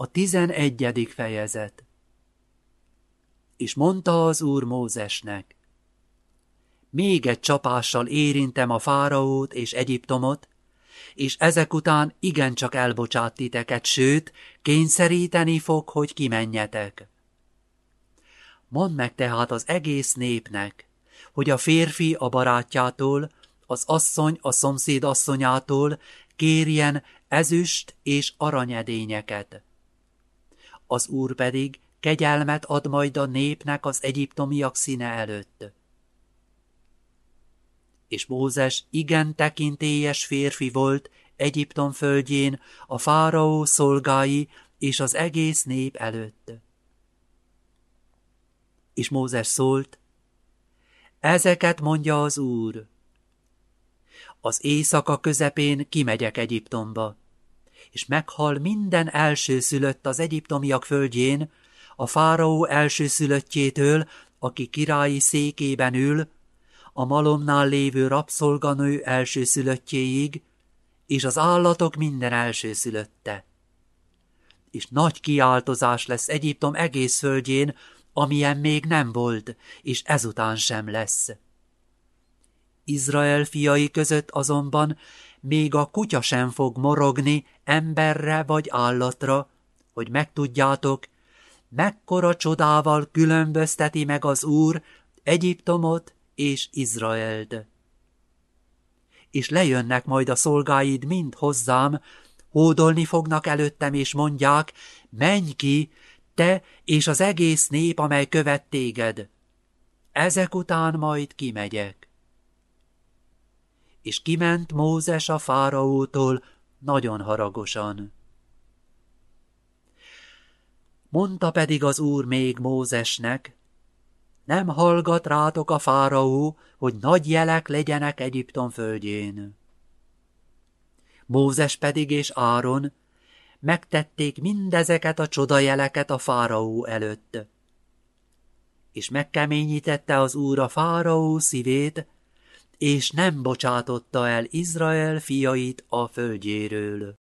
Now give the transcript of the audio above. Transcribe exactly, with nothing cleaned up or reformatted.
A tizenegyedik fejezet. És mondta az Úr Mózesnek: még egy csapással érintem a fáraót és Egyiptomot, és ezek után igencsak elbocsát titeket, sőt, kényszeríteni fog, hogy kimenjetek. Mondd meg tehát az egész népnek, hogy a férfi a barátjától, az asszony a szomszéd asszonyától kérjen ezüst és aranyedényeket. Az Úr pedig kegyelmet ad majd a népnek az egyiptomiak színe előtt. És Mózes igen tekintélyes férfi volt Egyiptom földjén, a fáraó szolgái és az egész nép előtt. És Mózes szólt: ezeket mondja az Úr: az éjszaka közepén kimegyek Egyiptomba, és meghal minden elsőszülött az egyiptomiak földjén, a fáraó elsőszülöttjétől, aki királyi székében ül, a malomnál lévő rabszolganő elsőszülöttjéig, és az állatok minden elsőszülötte. És nagy kiáltozás lesz Egyiptom egész földjén, amilyen még nem volt, és ezután sem lesz. Izrael fiai között azonban még a kutya sem fog morogni emberre vagy állatra, hogy megtudjátok, mekkora csodával különbözteti meg az Úr Egyiptomot és Izraelt. És lejönnek majd a szolgáid mind hozzám, hódolni fognak előttem, és mondják: menj ki, te és az egész nép, amely követ téged. Ezek után majd kimegyek. És kiment Mózes a fáraótól nagyon haragosan. Mondta pedig az Úr még Mózesnek: nem hallgat rátok a fáraó, hogy nagy jelek legyenek Egyiptom földjén. Mózes pedig és Áron megtették mindezeket a csodajeleket a fáraó előtt. És megkeményítette az Úr a fáraó szívét, és nem bocsátotta el Izrael fiait a földjéről.